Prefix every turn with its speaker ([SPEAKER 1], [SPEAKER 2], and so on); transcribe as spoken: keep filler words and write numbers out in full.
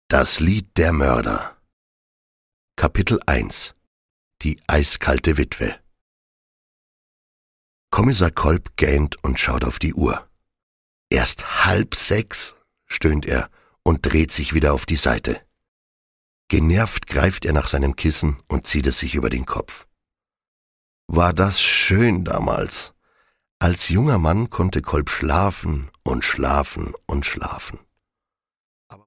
[SPEAKER 1] Das Lied der Mörder. Kapitel eins. Die eiskalte Witwe. Kommissar Kolb gähnt und schaut auf die Uhr. »Erst halb sechs«, stöhnt er und dreht sich wieder auf die Seite. Genervt greift er nach seinem Kissen und zieht es sich über den Kopf. War das schön damals. Als junger Mann konnte Kolb schlafen und schlafen und schlafen.